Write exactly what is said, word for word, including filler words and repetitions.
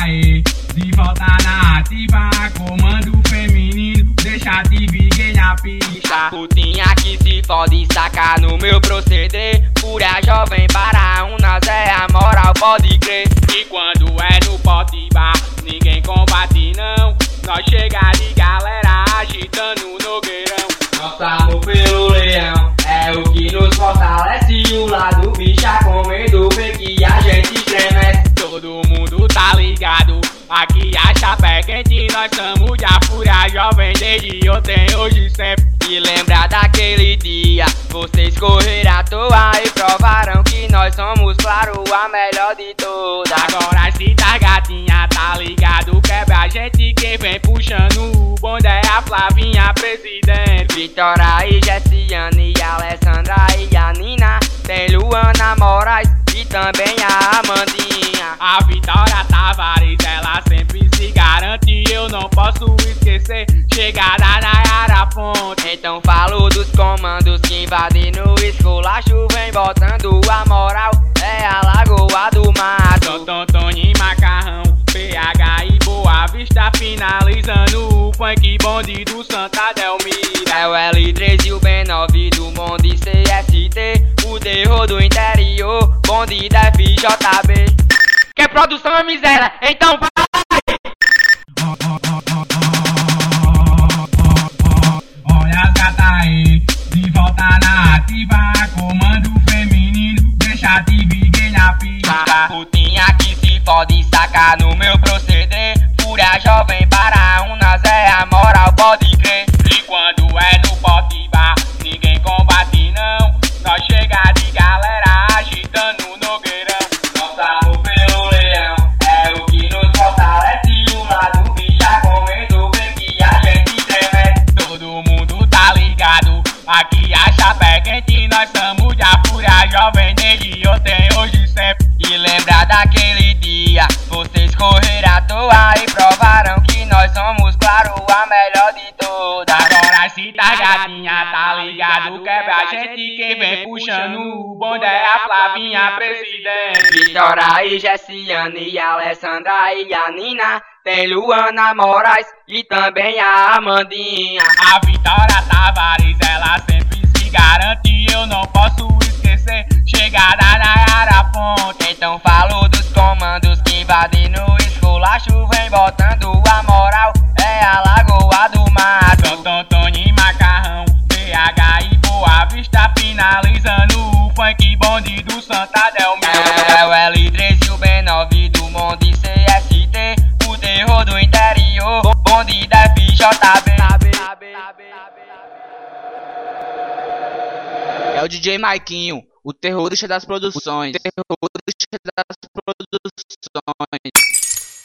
aí, de volta na ativa, comando feminino, deixa de vir na pista. Putinha que se fode, saca no meu proceder. Fúria jovem para unas é a moral, pode crer. E quando é no Potibá, ninguém combate não. Nós chega de galera agitando o nogueirão. Nosso amor pelo leão é o que nos fortalece. O lado bicha comendo vê que a gente estremece. Todo mundo tá ligado, aqui a chapa é quente. Nós somos de a Fúria jovem desde ontem, hoje sempre. E lembra daquele dia, vocês correram à toa e provaram que nós somos, claro, a melhor de todas. Agora se tá gatinha, tá ligado, quebra a gente. Quem vem puxando o bonde é a Flavinha, presidente. Vitória e Jessiane e Alessandra e a Nina. Tem Luana Moraes e também a Amandinha. A Vitória Tavares, ela sempre se garante. Eu não posso esquecer, chegada na Yara Fonte. Então falo dos comandos que invadem no esculacho. Vem botando a moral, é a Lagoa do Mato. Tom, Tony, Macarrão, P H e Boa Vista. Finalizando o funk bonde do Santa Delmira. É o L três e o B nove do bonde C S T. O terror do interior, bonde da F J B. Quer produção é miséria, então vai! Olha as gatas aí, de volta na ativa, comando feminino, deixa de vir na pista. Putinha que se fode, saca no meu proceder. Fúria jovem para unas é a moral, pode crer. E quando é no Potibá, ninguém combate não. Nós chega de galera agitando o nogueirão. Nosso amor pelo leão é o que nos fortalece. O lado bicha comendo vê que a gente estremece. Todo mundo tá ligado, aqui a chapa é quente. Nós somos de a Fúria jovem desde ontem, hoje sempre. E lembra daquele dia, vocês correram à toa e provaram que nós somos, claro, a melhor de todas. Agora se tá gatinha, tá ligado, quebra a gente. Quem vem puxando o bonde é a Flavinha, presidente. Vitória e Jessiane e Alessandra e a Nina. Tem Luana Moraes e também a Amandinha. A Vitória Tavares, ela sempre se garante. Eu não posso esquecer, chegada na Yara Fonte. Então falo dos comandos que invadem no esculacho. Vem botando a moral, é a Lagoa do Mato. Tom, Tony, Macarrão, P H e Boa Vista. Finalizando o funk bonde do Santa Delmira. É o L três e o B nove do bonde C S T. O terror do interior, bonde da F J B. É o D J Maiquinho, o terrorista das produções. Terrorista das produções.